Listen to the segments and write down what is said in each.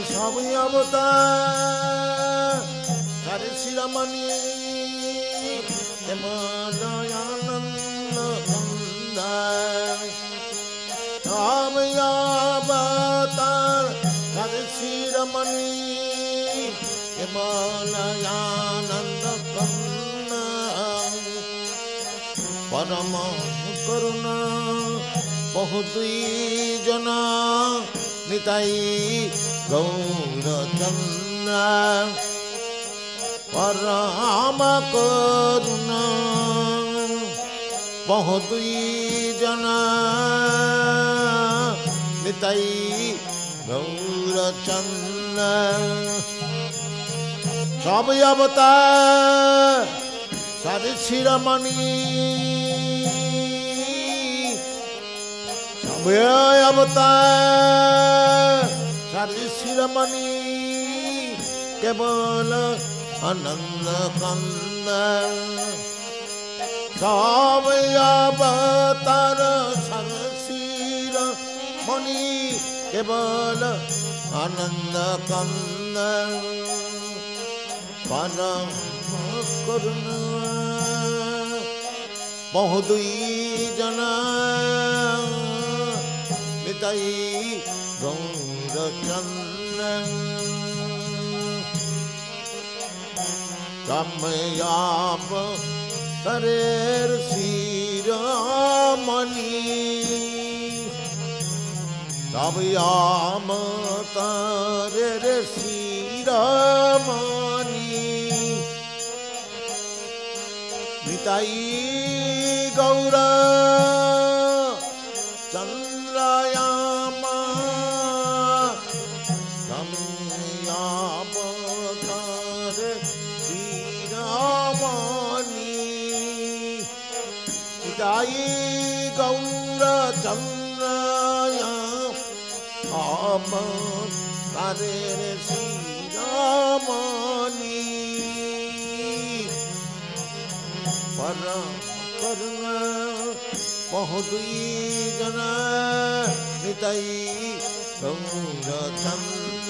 সবই অবতার হরে শিরোমণি কেবলানন্দ কন্দার সবই অবতার হরে শিরোমণি কেবলানন্দ কন্দার পরম করুণা বহু দুই জনা নিতাই গৌরচন্দ্র পরম করুণা বহু দুই জনা নিতাই গৌরচন্দ্র সব অবতার সারি শিরোমণি সব অবতার সারি শিরোমণি কেবল আনন্দ কন্দ সব অবতার সারি শিরোমণি কেবল আনন্দ কন্দ পরম করুণা বহু দুই জনা নিতাই গৌরচন্দ্র কাময়াব তরের শিরোমণি কাময়াব তরের শিরোমণি নিতাই গৌর চন্দ্রায়ামা কাময়াবতার শিরোমণি নিতাই গৌর চন্দ্রায়ামার শিরোমণি পরম করুণা বহু দুই জনা নিতাই গৌরচন্দ্র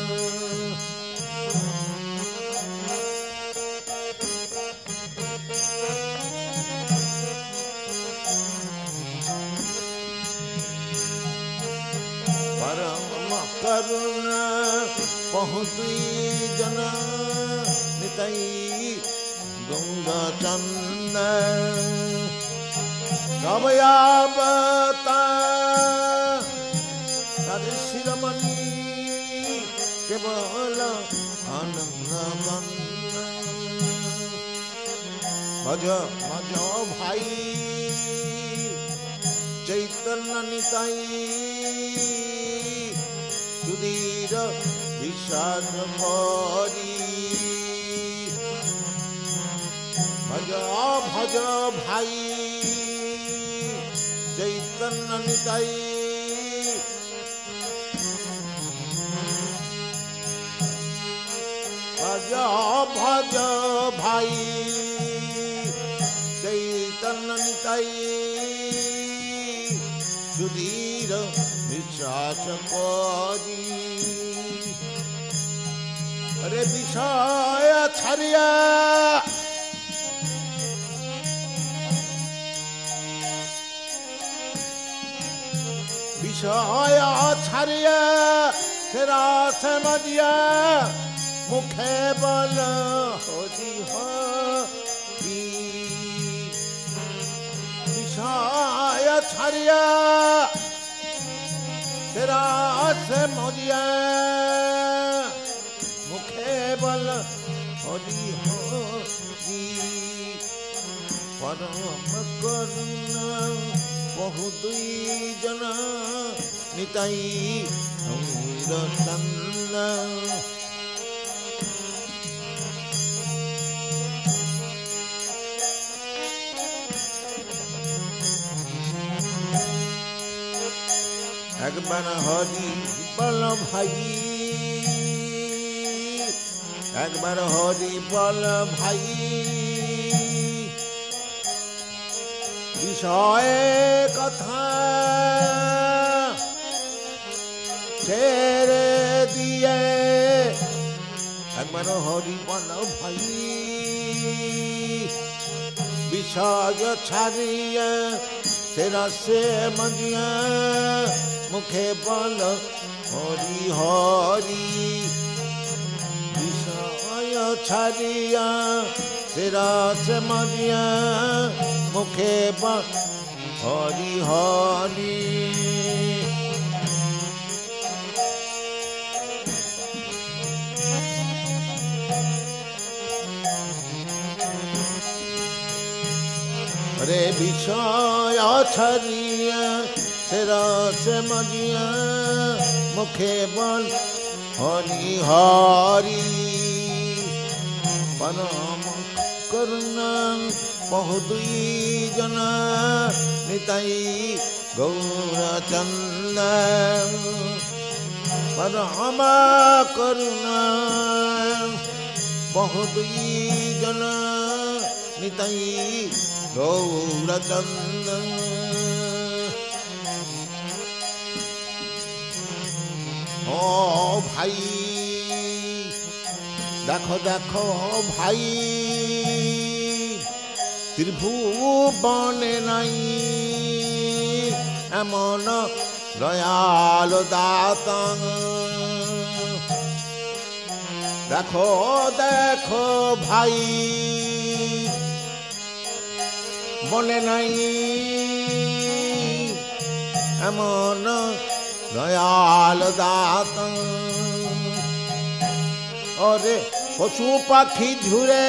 পরম করুণা বহু দুই জনা নিতাই গৌরচন্দ্র সব অবতার হরে শিরোমণি কেবল আনন্দ কন্দ ভজ ভজ ভাই চৈতন্য নিতাই সুধীর বিশ্বাস করি ভজ ভজ ভাই চৈতন্য নিতাই ভজ ভজ ভাই চৈতন্য নিতাই সুধীর বিশ্বাস করি আরে বিষয় ছাড়িয়া বিষয় ছাড়িয়া রাস মজিয়া মুখে বল হরি হরি বিষয় ছাড়িয়া রাস মজিয়া মুখে বল হরি হরি পরম করুণা বহু দুই জনা নিতাই গৌরচন্দ্র একবার হরি বল ভাই একবার হরি বল ভাই বিষয়ে কথা ছেড়ে দিয়ে একবার হরি বল ভাই বিষয় ছাড়িয়ে সেরা সে মজিয়া মুখে বল হরি হরি বিষয় ছাড়িয়া সেরা সে মজিয়া মুখে বল হরি হরি রে বিষয় ছাড়িয়া সেরা সে মজিয়া মুখে বল হরি হরি পরম করুণা বহু দুই জন নিতাই গৌরচন্দ পরম করুণা বহু দুই জন নিতাই গৌরচন্দ ও ভাই দেখো দেখো ভাই ত্রিভুবনে নাই এমন দয়াল দাতা দেখো দেখো ভাই বলে নাই এমন দয়াল দাতা ওরে পশু পাখি ঝুরে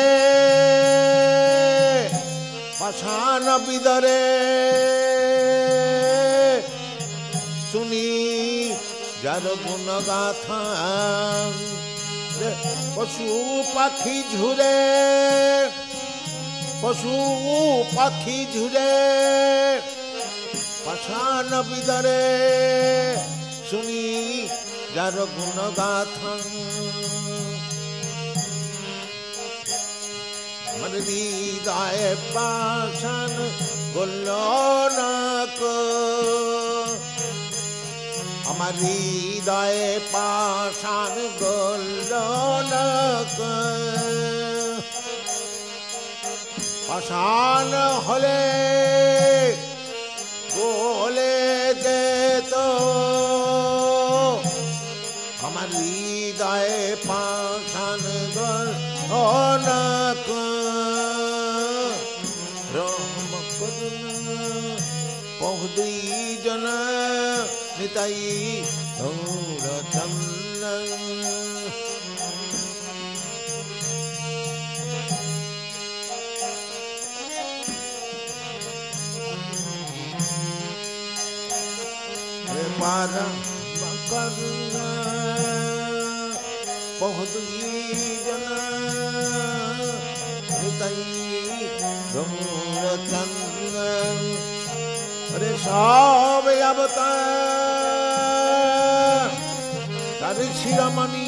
পাষাণ বিদরে শুনি যার গুণ গাথা পশু পাখি ঝুরে পশু পাখি ঝুরে পাষাণ বিদরে শুনি যার গুণ গাথা মন হৃদয়ে পাষাণ গল নাক আমার হৃদয়ে পাষাণ গল নাক পাষাণ হলে বলে যেত আমার হৃদয়ে পাষাণ গল নাক রাম করুণা বহু দুই জন নিতাই গৌরচন্দ পারম করুণা বহু দুই জন নিতাই গৌরচন্দ রে সব অবতার তারি শিরোমণি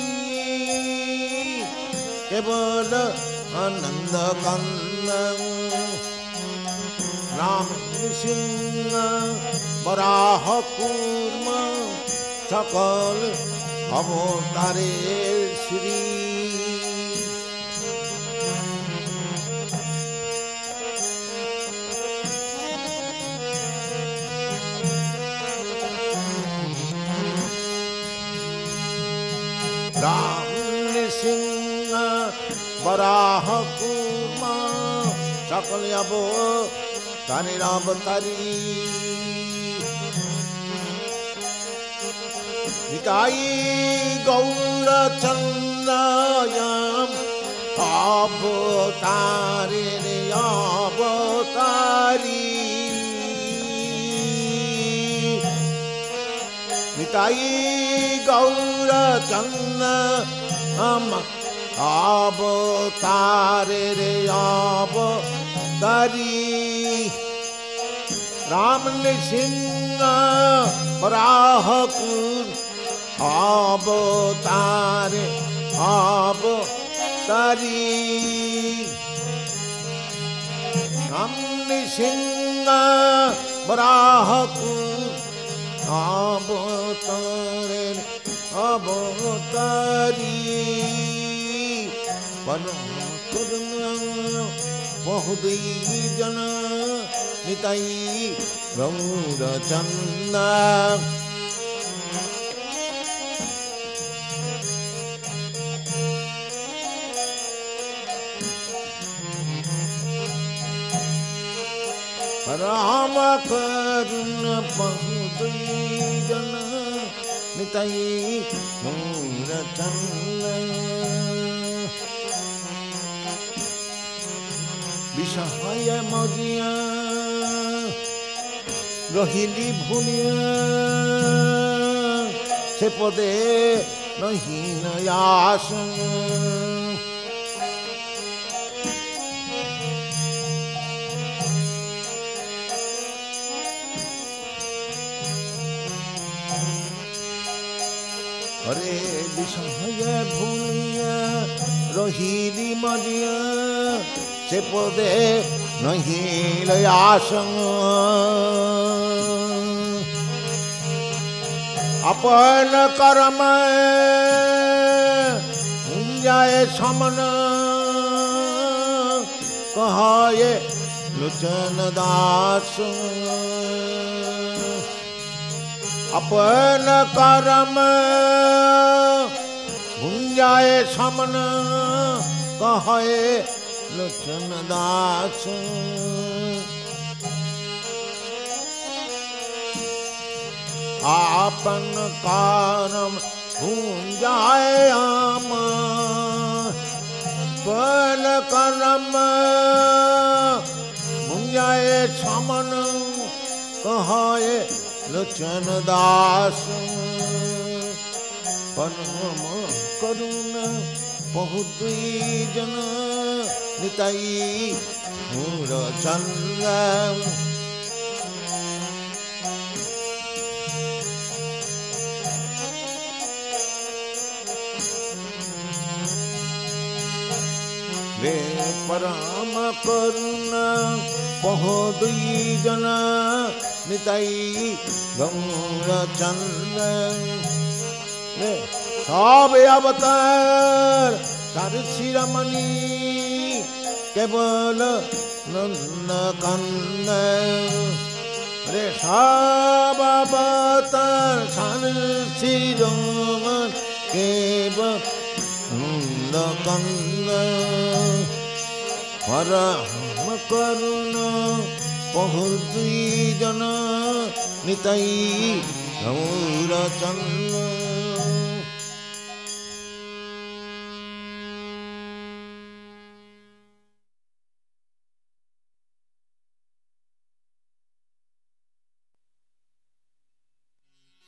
কেবল আনন্দ কন্দ রাম সিংহ বরাহ কুর্ম সকল অবতারের শ্রী রাম সিংহ বরাহ কুর্ম সকল অবতারের অবতারী নিতাই গৌরচন্দ্রায়াম অবতারের অবতারী নিতাই গৌরচন্দ্রায়াম অবতারের অবতারী রাম নৃসিংহ বরাহ কুর্ম অবতারে অবতারী রাম নৃসিংহ বরাহ কুর্ম অবতারে अवतारी परम करुणा बहुदयी जन निताई गौरचंदा राम करुण बहुदयी जन निताई गौरचंदा विषय मजिया रहिली भूमिया से पदे नहीं नयास अरे विषय भूमिया रहिली मजिया से पदे नहीं लयास अपन कर्म जाए समन कहाए लोचन दास अपन कर्म जाए समन कहाए लोचन दास आपन कारम भूंजाए आम पन करम भूंजाए समन कहाए लोचन दास परम करुण बहुत जन निताई गौरचंदा वे परम करुणा बहुदयी जन निताई गौरचंदा सब अवतार सारथी रमणी केवल नंद कंद रे सब अवतार सारथी रमण केवल नंद कंद परम करुणा बहुदयी जन निताई गौरचंदा